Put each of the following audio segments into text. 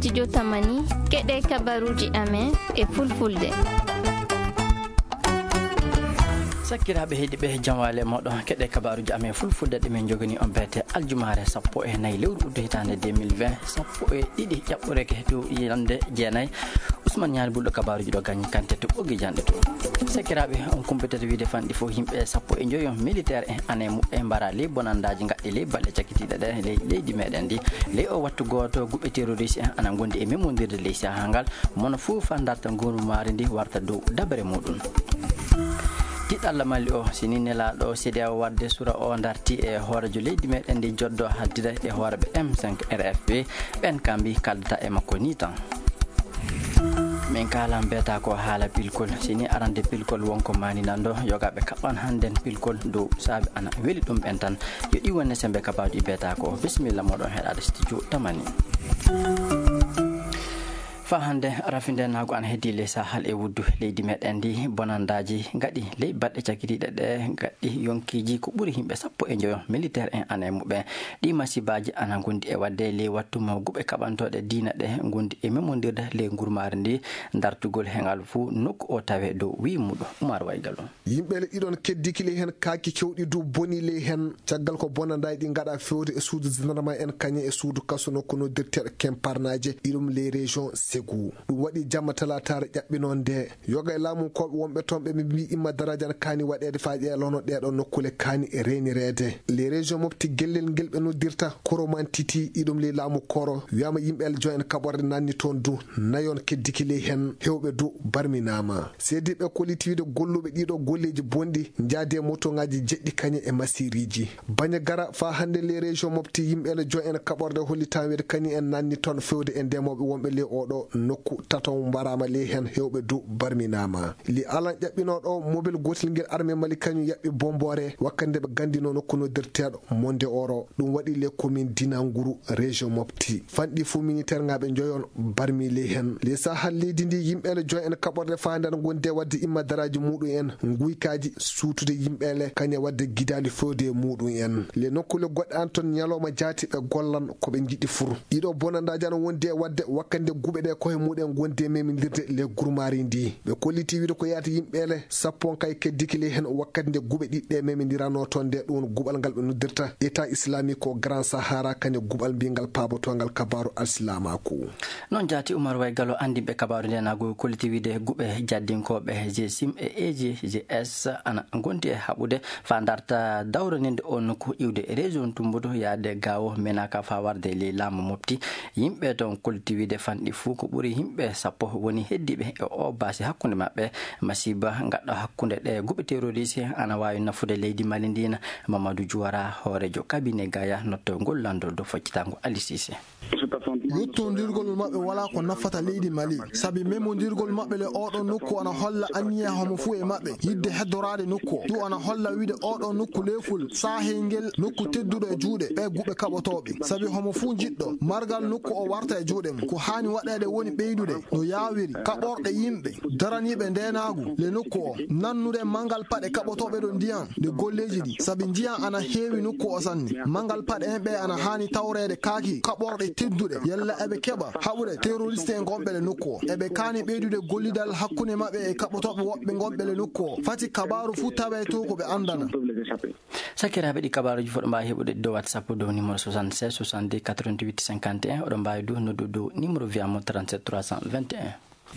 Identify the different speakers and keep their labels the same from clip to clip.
Speaker 1: studio Tamani keɗe kabaruji amen e fulfulde.
Speaker 2: Sakiraaɓe heeɗiɓe jamwale moɗon keɗe kabaruji amen fulfulde ɗe min jogani on beete aljumare 14 lewru uddo hitande 2020 12 ƴaɓɓoreke dow yande jeenayi Ousmane Ñaali bulɗo kabaruji ɗo gañi kante to ɓoggi janɗe to. Sakiraaɓe on kumpetete wiide fanɗi fof yimɓe 15 militaire en ane muɓɓe mbara ley bonandaji gaɗɗi ley balɗe cakkitiɗe ɗe ley leydi meɗen ndi ley o wattu goto guɓɓe terroriste en ana gondi e memodirde ley saha ngal mono fof darta gurmari ndi warta dow dabere muɗum. Tiɗalla malli o sini nelaɗo CEDEAO wadde sura o darti e hoorejo leydi meɗen ndi joddo haddida e hooreɓe M5 RFP ɓen kambi kaldata e makko ni tan. Min kalan beta ko haala pilkol sini arande pilkol wonko mani nando yogaɓe kaɓan handen pilkol dow saabi ana weli ɗum ɓen tan yo ɗi wonne sembe kabaji beta ko bisimilla moɗon heɗade studio Tamani. Fa hande rafinde nago an heddi ley sahal e wuddu leydi meɗen ndi bonandaji gaɗi ley balɗe cakkitiɗe ɗe gaɗɗi yonkiji ko ɓuuri himɓe 15 militaire en ana e muɓe ɗi masibaji ana gondi e wadde ley wattuma guɓe kaɓantoɗe diina ɗe gondi e memodirde ley gurmari ndi dartugol hengal fuu nokku o tawe dow wi muɗo Oumar Waygalo.
Speaker 3: Yimɓe ɗiɗon keddiki ley hen kaki kewɗi dow boni ley hen caggal ko bonandaji ɗi gaɗa fewde e suudu gendarme en kañe e suudu kaso nokku noddirteɗo kemparnaje ɗiɗum les régions ɗum waɗi jamma talatare ƴaɓɓinon nde yoga e laamu koɓe wonɓe toon ɓe mbi imma daradian kani waɗede fa ƴeelono ɗeɗon nokkule kani e reynirede les régions mofti gellel ngel ɓe noddirta koroman titi ɗiɗum ley laamu koro wiyama yimɓe jo en kaɓorde nanni toon du nayon keddiki ley hen hewɓe du barminama seediɓe kolitiwide golluɓe ɗiɗo golleji bonɗi jaade moto ngaji jeɗɗi kañe e masiriji baña gara fa hande les régions mofti yimɓe jo en kaɓorde hollitawede kani en nanni toon fewde e ndemoɓe wonɓe ley oɗo nokku taton mbarama ley hen hewɓe du barminama li alan ƴaɓɓinoɗo mobile gotel ngel armé mali kañum yaɓɓi bombore wakkande ɓe gandino nokku noddirteɗo monde oro ɗum waɗi les commune dinanguru région mofti fanɗi fo militaire ngaɓe joyon barmi ley hen les sahal leydi ndi yimɓele joy en kaɓorde fandana gonde wadde imma daraji muɗum en guykaji suutude yimɓele kañe wadde guidali fewde muɗum en les nokkule goɗɗe an toon ñalawma jaati ɓe gollan koɓe jiiɗi fur ɗiɗo bonandaji ana wondi e wadde wakkande guɓe ɗe koye muɗum gonde memindirde les gurmari ndi ɓe kolliti wiide ko yata yimɓele sappon kay keddiki ley hen wakkati nde guɓe ɗiɗɗe memindirano toon nde ɗum guɓal ngal ɓe noddirta état islamique o grand sahara kañe guɓal mbingal paabotongal kabaru alsilamaku
Speaker 2: non jaati Oumar Waygalo andinɓe kabaru nde nago kolliti wiide guɓe jaddinkoɓe GSIM e EGS ana gondi e haɓude fa darta dawraninde o nokku iwde région tumbudo yaade gawo menaka fa warde ley laamu mofti yimɓe ton kolliti wiide fanɗi fuu ko ɓuuri yimɓe 10 woni heddiɓe e o basi hakkunde mabɓe masiba gaɗɗo hakkunde ɗe guɓe terroriste ana wawi nafude leydi Mali ndina Mamadou Diouara hoorejo cabinet Gaya notto gollando do foccitango Ali Cissé.
Speaker 4: yettodirgol mabɓe wala ko nafata leydi Mali sabi memodirgol mabɓe le oɗon nokku ana holla anniya homo fu e mabɓe yidde heddorade nokku o du ana holla wiide oɗon nokku leful sahengel nokku tedduɗo e juuɗe ɓe guɓe kaɓotoɓe sabi homo fu jiɗɗo margal nokku o warta e juuɗe mum ko hani waɗede woni ɓeydude no yawiri kaɓorɗe yimɓe daraniɓe ndenagu le nokku o nannude mangal paɗe kaɓotoɓe ɗo ndiyam nde golleji ɗi sabi ndiyam ana heewi nokku o sanne mangal paɗe en ɓe ana hani tawrede kaaki kaɓorɗe tedduɗe yalla eɓe keɓa haɓude terroriste en gonɓe le nokku o eɓe kani ɓeydude gollidal hakkunde mabɓe e kaɓotoɓe woɓɓe gonɓe le nokku o fati kabaru fu tawe to ko ɓe andana
Speaker 2: sakiraɓe ɗi kabaruji foɗo mbawi heɓude dow WhatsApp dow numéro 76 62 88 51 oɗon mbawi du noddu dow numéro wiyamo 37 321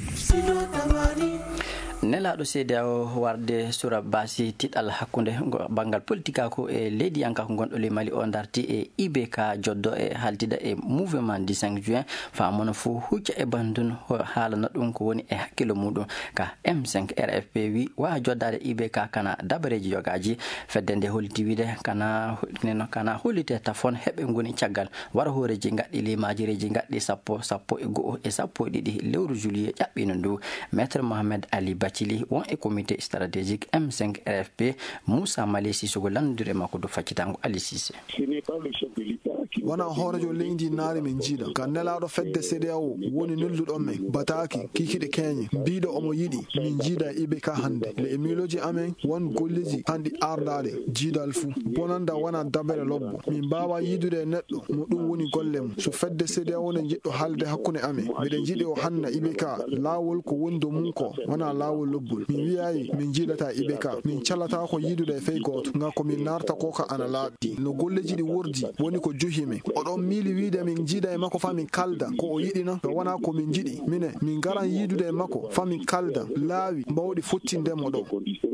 Speaker 2: nelaɗo CEDEAO warde sura basi tiɗal hakkunde banggal politique ko e leydi yanka ko gonɗo le Mali o darti e IBK joddo e haldida e mouvement du 5 juin famono fo hucca e bandun haalana ɗum ko woni e hakkilo muɗum ka M5 RFP wi wa joddade IBK kana dabareji yogaji fedde nde holliti wiide kana hollite tafon heɓe goni caggal wara hooreji gaɗɗi limajireji gaɗɗi sappo e go'o e sappo e ɗiɗi lewru juillet ƴaɓɓino ndu maître Mohamed Ali Bacili won e comité stratégique M5 RFP Moussa Malé Sissoko landire makko do faccitango Ali Cissé.
Speaker 5: Ce n'est pas le chef de l'État
Speaker 4: wana hoorejo leydi naari min jiiɗa ka nelaɗo fedde CEDEAO woni nelluɗon men bataki kikiɗe keñe mbiɗo omo yiɗi min jiida IBK hande le emiloji amen won golleji handi ardade jiidal fuu bonanda wana dabere lobbo min mbawa yidude neɗɗo mo ɗum woni golle mum so fedde CEDEAO ne jiɗɗo halde hakkunde amen miɗen jiiɗi o hanna IBK laawol ko wondo mum ko wana laawol lobbol min wiyayi min jiidata IBK min calata ko yidude fey goto ngam ko min narta ko ka ana laaɓdi no golleji ɗi wordi woni ko juhimi oɗon miili wiide min jiida e makko fa min kalda ko o yiɗina to wona ko min jiɗi mine min garan yiidude e makko fa min kalda laawi mbawɗi fottindemo ɗo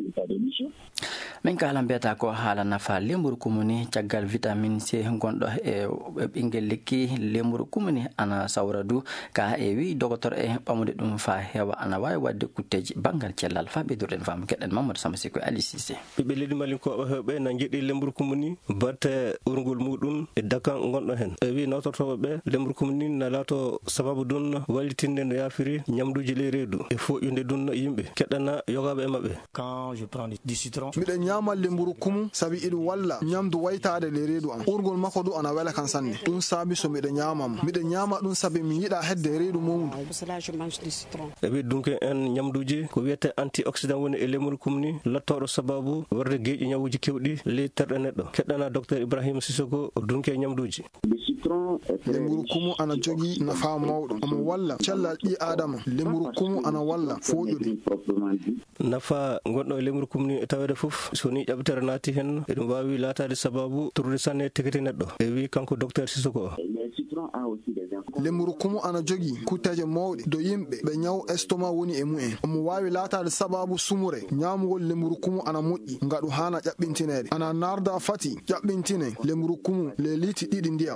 Speaker 2: min kala mbiyata ko haala nafa lemburu kumuni caggal vitamine C gonɗo e ɓinguel lekki lemburu kumuni ana sawra du ka e wi dogotor e ɓamude ɗum fa heewa ana wawi wadde kutteji banggal cellal fa ɓeydurɗen fam keɗen Mamadou Samasiko Ali Cissé
Speaker 5: ɓiɓɓe leydi malinkoɓe hewɓe na jiiɗi lemburu kumuni batte urgol muɗum e dakan gonɗo hen e wi nawtortoɓeɓe lemburu kumuni na laato sababu dun wallitinde no yaafiri ñamduji ley reedu e foƴƴude dun yimɓe keɗɗana yogaɓe e mabɓe
Speaker 4: miɗen ñama lemburu kumu sabi iɗum walla ñamdu waytade le reedu am urgol makko du ana wela kan sanne ɗum saabi so miɗen ñamamo miɗen ñama ɗum sabi mi yiɗa hedde reedu mawdu
Speaker 5: e wi dunke en ñamduji ko wiyete antioxydant woni e lemburu kumni lattoɗo sababu warde geeƴi ñawuji kewɗi ley terɗe neɗɗo keɗɗana docteur Ibrahima Sissoko dunke ñamduji
Speaker 4: lemburu kumu ana jogii nafa mawɗo omo walla cellal ɓi adama lemburu kumu ana walla foƴude
Speaker 5: nafa gonɗo e lemburu kumni e tawede fof soni ƴaɓtere naati hen eɗum wawi laatade sababu turde sanne tekiti neɗɗo e wi kanko docteur Sissoko
Speaker 4: lemburu kumu ana jogii kutteje mawɗe do yimɓe ɓe ñaw estomac woni e mu'en omo wawi laatade sababu sumure ñamugol lemburu kumu ana moƴƴi ngaɗu hana ƴaɓɓintinede ana narda fati ƴaɓɓintine lemburu kumu le liiti ɗiɗi ndiyam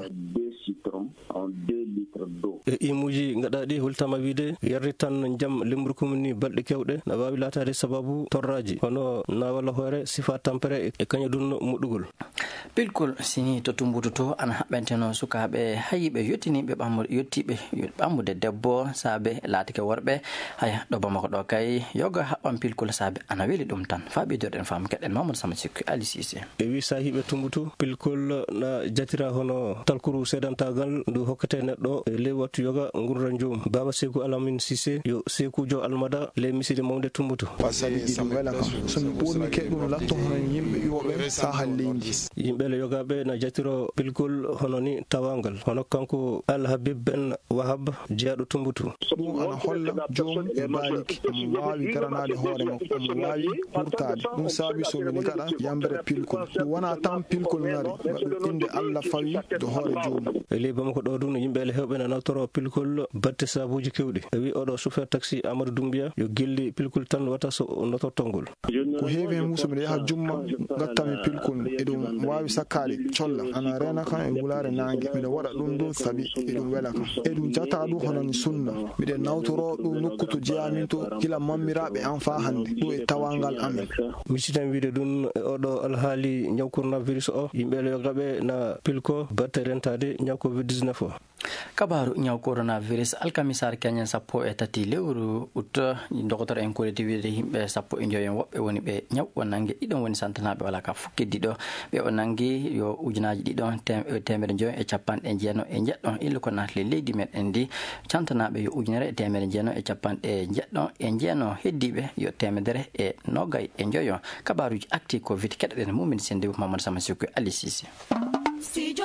Speaker 5: e imuji gaɗaɗi hultama wiide yardi tan jaam lemburu kumni balɗe kewɗe na wawi laatade sababu torraji hono na walla hoore sifa tampere e kañum ɗum moɗɗugol
Speaker 2: pilkol sini to tumbutu to ana haɓɓenteno sukaɓe hayiɓe yettiniɓe yettiɓe ɓammude debbo saabe laatike worɓe haya ɗo bamako ɗo kay yoga haɓɓan pilkol saabe ana weeli ɗum tan fa ɓidorɗen fam keɗen Mamadou Samasiko Ali Cissé
Speaker 5: e wi sahiɓe tumbutu pilkol na jatira hono talkuru seedantagal ndu hokkate neɗɗo e ley wattu yoga gurran joom Baba Sékou Alamine Cissé yo Sékoujo Almada ley miside mawde tumbutu
Speaker 4: sabi ɗiɗum wela kam somi ɓurmi ke ɗum latto hono yimɓe yoɓe sahal leydi
Speaker 5: yimɓe le yogaɓe na jatiro pilkol hono ni tawangal hono kanko Alhabib Ben Wahab jeyaɗo tumbutu
Speaker 4: ɗum ana holla joom e baliki omo wawi garanade hoore makko omo wawi hurtade ɗum saabi somini gaɗa yambere pilkol ɗum wona tan pilkol ngari gaɗum inde Allah fawi do hoore joomum
Speaker 5: e ley bamako ɗo ɗum no yimɓe le hewɓe na nawtoro pilkol batte sabuji kewɗi e wi oɗo chauffeur taxi Amadou Doumbia yo gelli pilkol tan wata so notortongol
Speaker 4: ko heewi hen muso mbiɗa yaha jumma gattami pilkol eɗum wawi sakkade colla ana rena kam e wulare nangue miɗa waɗa ɗum ɗo saabi eɗum wela kam eɗum jata ɗum hononi sunna miɗen nawtoro ɗum nokku to jeyamin to gila mammiraɓe an fa hande ɗo e tawangal amen
Speaker 5: misitan wiide ɗum e oɗo alhaali ñaw coronavirus o yimɓe le yogaɓe na pilko batte rentade ñaw covid-19 o
Speaker 2: kabaru ñaw coronavirus alkamisar keñen 13 lewru août dogotor en koliti wiide yimɓe 19 woɓɓe woni ɓe ñaw o nangue ɗiɗon woni santanaɓe wala ka fukkiddi ɗo ɓe o nangue yo ujunaji ɗiɗon temedde joyi e capanɗe jeeno e jeɗɗon illa ko natli leydi meɗen ndi cantanaɓe yo ujunere e temedde jeeno e capanɗe jeɗɗon e jeeno heddiɓe yo temedere e nogay e joyo kabaruji acti covid keɗoɗen mumin sende Mamadou Samasiko Ali Cissé
Speaker 6: Studio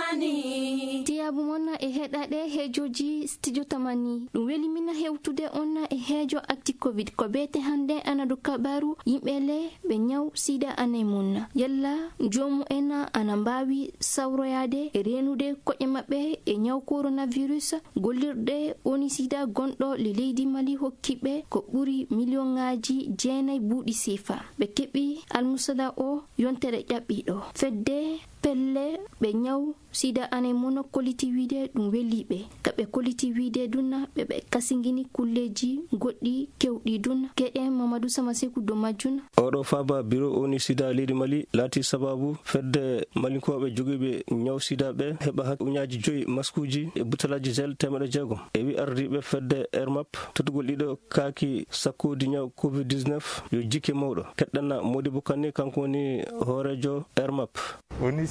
Speaker 6: Tamani
Speaker 1: tiyabu monna e heɗaɗe hejoji Studio Tamani ɗum weli mina hewtude onna e heejo acti covid ko bete hande anadu kabaru yimɓe le ɓe ñaw sida ane monna yalla jomu ena ana mbawi sawroyade e renude koƴe maɓɓe e ñaw coronavirus gollirɗe woni sida gonɗo le leydi Mali hokkiɓe ko ɓuri million ngaji 9 buuɗi sifa ɓe keɓi almusada o yontere ƴaɓɓiɗo fedde pelle ɓe ñaw sida ane mono koliti wiide ɗum weliɓe kaɓe koliti wiide dunna ɓe kasingini kulleji goɗɗi kewɗi dunna keɗen Mamadou Samasiko do majjuna
Speaker 5: oɗo faba bureau oni sida leydi Mali laati sababu fedde malinkoɓe joguiɓe ñaw sida ɓe heɓa hak uñaji 5 maskuji e butalaji gel 600 e wi ardiɓe fedde Airmap totugol ɗiɗo kaaki sakkudi ñaw covid-19 yo jikke mawɗo keɗɗanna Modibo Kane kanko woni hoorejo Airmap
Speaker 7: oni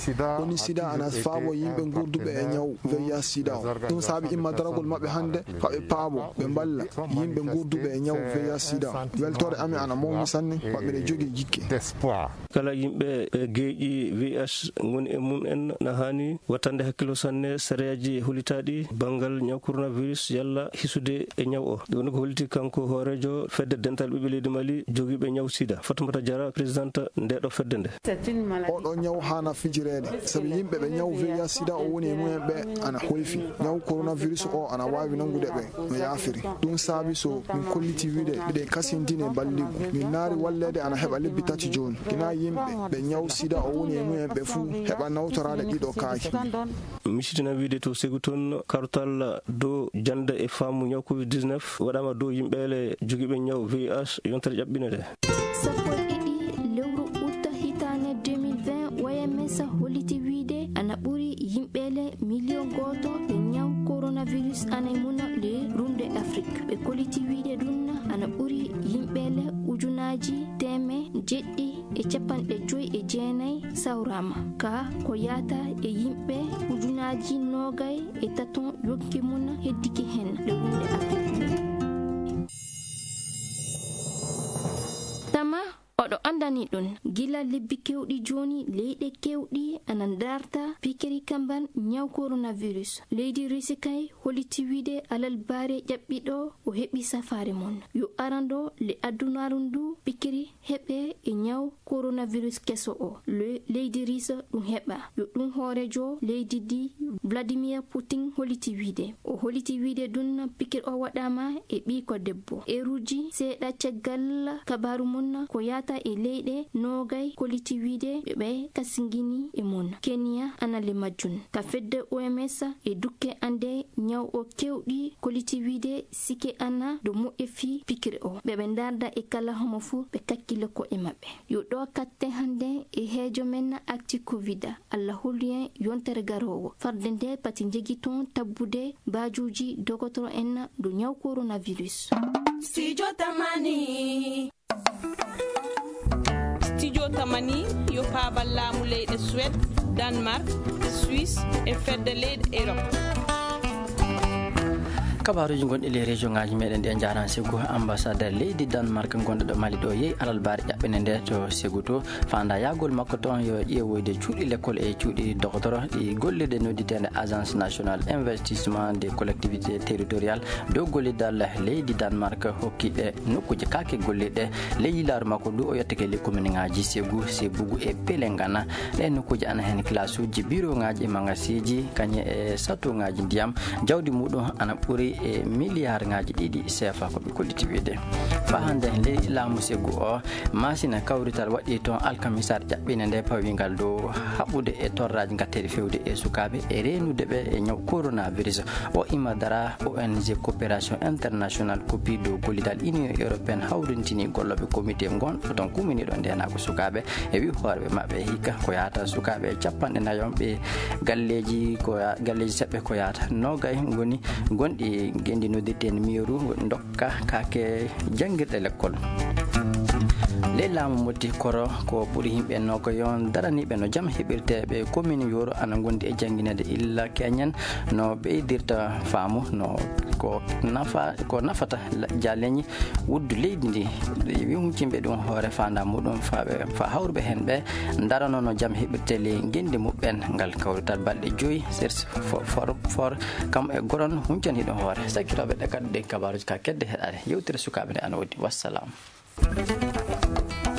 Speaker 4: woni sida ana faabo yimɓe gurduɓe e ñaw VIH sida o ɗum saabi imma daragol maɓɓe hannde faɓe paabo ɓe balla yimɓe gurduɓe e ñaw VIH sida o weltore amen ana mawni sanne maɓɓe jogii jikke
Speaker 5: kala yimɓe geeƴi VIH ngoni e mum en na hani wattande hakkilo sanne séréaji holitaɗi banggal ñaw coronavirus yalla hisude e ñaw o ɗum ko holiti kanko hoorejo fedde dental ɓiɓɓe leydi Mali jogiiɓe ñaw sida Fatoumata Diarra présidente ndeɗo fedde nde.
Speaker 4: oɗo ñaw hana fijirede sabi yimɓe ɓe ñaw VIH sida o woni e mumen ɓe ana holfi ñaw coronavirus o ana wawi nangude ɓe no yaafiri ɗum saabi so min kolliti wiide ɗiɗe kasindine balligu min naari wallede ana heɓa lebbi tati joni kina yimɓe ɓe ñaw sida o woni e mumen ɓe fuu heɓa nawtorade ɗiɗo kaaki.
Speaker 5: misitina wiide to segu toon kartal dow jande e faamu ñaw covid-19 waɗama dow yimɓeele jogiiɓe ñaw VIH yontere ƴaɓɓinede.
Speaker 1: lewru utta hitane 2020 OMS holliti wiide ana ɓuri yimɓeele million goto ɓe ñaw coronavirus anay muna le rumde Afrique ɓe kolliti wiide ɗum ana ɓuri yimɓeele ujunaji teme jeɗɗi e capanɗe joyi e jeenayi sawrama ka ko yata e yimɓe ujunaji nogay e taton yonki muna heddiki hen le rumde Afrique. Tama oɗo andani ɗum gila lebbi kewɗi joni leyɗe kewɗi ana darta pikiri kamban ñaw coronavirus leydi Russie kay holliti wiide alal baare ƴaɓɓiɗo o heɓi safare mon yo arando le adunaru ndu pikiri heɓe e ñaw coronavirus keso o leydi Russie ɗum heɓa yo ɗum hoorejo leydi di Vladimir Putin holliti wiide o holliti wiide ɗum pikiri o waɗama e ɓiiko debbo eruji seeɗa caggal kabaru mon ko yata e leyɗe nogay kolliti wiide ɓe kasingini e mon Kenya anale majjun ka fedde OMS e dukke ande ñaw o kewɗi kolliti wiide sike ana do moƴƴefi pikiri o ɓe darda e kala homo fu ɓe kakkile ko e maɓɓe yo ɗo katte hande e heejo men acti covid Allah hollien yontere garowo farde nde pati jegi ton tabbude bajuji dogotoro en do ñaw coronavirus.
Speaker 6: Studio Tamani yo paabal laamu leyɗe Suède, Danemark, Suisse e fedde leyɗe Europe.
Speaker 2: kabaruji gonɗi le région ngaji meɗen ɗi jaran Ségu ambassadeur leydi Danemark gonɗo ɗo Mali ɗo yeehi alal baari ƴaɓɓene nde to Ségu to fanda yagol makko toon yo ƴeewoyde cuuɗi l'école e cuuɗi docteur ɗi gollirde nodditede agence nationale investissement des collectivités territoriales dow gollidal leydi Danemark hokkiɗe nokkuji kake gollirɗe leyilaru makko ndu o yettake le commune ngaji Ségu Sébougou e Pelengana ɗe nokkuji ana hen classe uji bureau ngaji e magasiji kañe e sato ngaji ndiyam jawdi muɗum ana ɓuuri e milliard ngaji ɗiɗi CFA ko ɓe kolliti wiide fa hande ley laamu Ségu o machine kawrital waɗi toon alkamisar ƴaɓɓine nde pawingal dow haɓɓude e torraji gatteɗe fewde e sukaɓe e renude ɓe e ñaw coronavirus o imadara ONG coopération international koppi dow gollidal union européenne hawrintini golloɓe comité gonɗo toon kuminiɗo ndenako sukaɓe e wi hoorɓe mabɓe hikka ko yata sukaɓe capanɗe nayonɓe galleji seɓɓe ko yata nogay gonɗi gendi noddirten miiru dokka kake jangirɗe l'école le laamu motti koro ko ɓuuri yimɓe no ko yon daraniɓe no jaam heɓirteɓe commune Yoro ana gondi e jangguinede illa keñen no ɓeydirta faamu no ko nafata jaleñi wuddu leydi ndi wi huccimɓe ɗum hoore fanda muɗum fa hawruɓe hen ɓe darano no jaam heɓirte le gendi muɓɓen ngal kawrital balɗe 5 serse for kam e goron huccani ɗum hoore sakkitoɓe ɗe kadde kabaruji ka kedde heɗade yewtere sukaɓe nde ana wodi wassalam.